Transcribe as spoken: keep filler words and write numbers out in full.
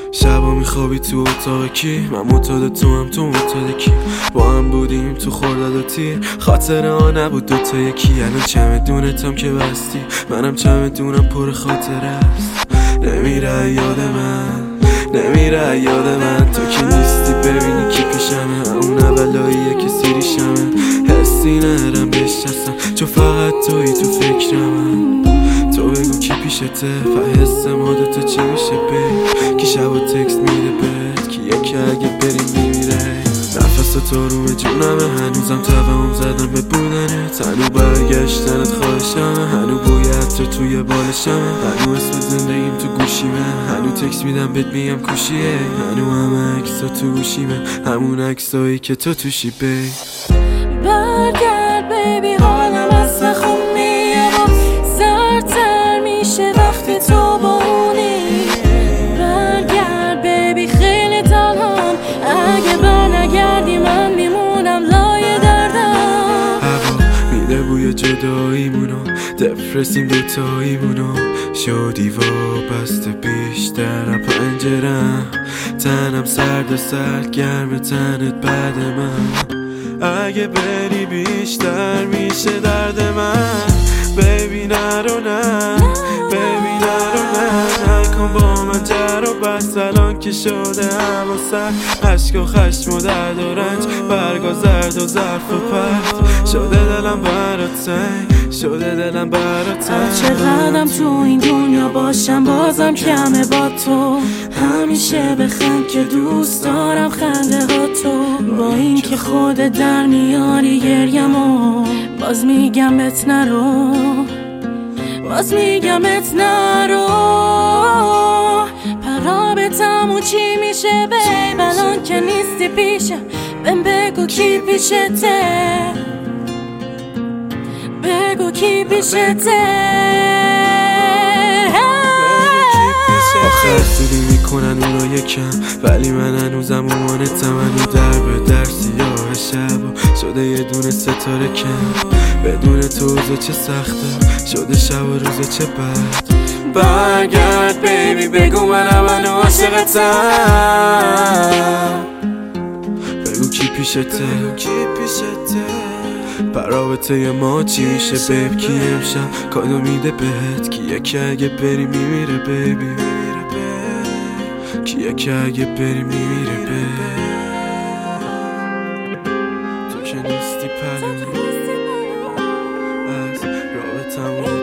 شبا میخوابی تو اتاق کی؟ من معتاد تو هم تو معتاد کی؟ با هم بودیم تو خورداد و تیر، خاطره ها نبود دوتا یکی. الان چمدونتم که بستی، منم چمدونم پر خاطره است. نمیره یاد من، نمیره یاد من، تو که نیستی ببینی کی پیشمه. اون اولاییه که سیریشمه، حسی نرم بشستم چون فقط توی تو فکرمم. تو بگو کی پیشته، فحس ما دوتا چی میشه بی؟ کی شبا تکست میده بهت، کی یکی اگه بریم میمیره. نفس تو روم جونمه، هنوزم توهم زدم به بودنت. هنو برگشتنت خواهشمه، هنو بویت تو توی بالشمه. هنو اسم زندگیم تو گوشیمه، هنو تکست میدم بهت میگم کوشیه. هنو همه عکسا تو گوشیمه، همون عکسایی که تو توشی بی. برگرد بیبی، حالم از خوب میاد، زردتر میشه وقتی تو با اونی. برگرد بیبی، خیلی تنهام، اگه برنگردی من میمونم لای دردم. هوا میده بوی جداییمونو، دپرسیم دوتاییمونو. شدی وابسته بیشتر پنجرم، تنم سرد و سرد گرم تنت بعد من. اگه بری بیشتر میشه درد من. بیبی نرو نه، بیبی نرو نه، نکن با من جر و بس. الان که شده هوا سرد، عشق و خشم و درد و رنج، برگا زرد و ظرف و پرد. شده دلم برات تنگ، شده دلم برات تنگ. هر چقدرم تو این دنیا باشم بازم کمه با تو. همیشه بخند که دوست دارم خنده ها تو. با این که خودت در میاری گریمو، باز میگم بهت نرو، باز میگم بهت نرو. پرابتمون چی میشه بیب، الان که نیستی پیشم. بهم بگو کی پیشته، بگو کی پیشته. آخر سودی میکنن اونا یکم، ولی من هنوزم اومانتم. هنو در به در سیاه شب شده یه دونه ستاره کم. بدون تو روزا چه سخته، شده شب و روزا چه بد. برگرد بیبی، بگو منم منو عاشقتم. بگو کی پیشته، کی پیشته. برابطه ما چی میشه بیب، کی امشب کادو میده بهت، کیه که اگه بری میمیره بیبی. کیه که اگه بری میمیره بیب. تو که نیستی پلو از رابطمون.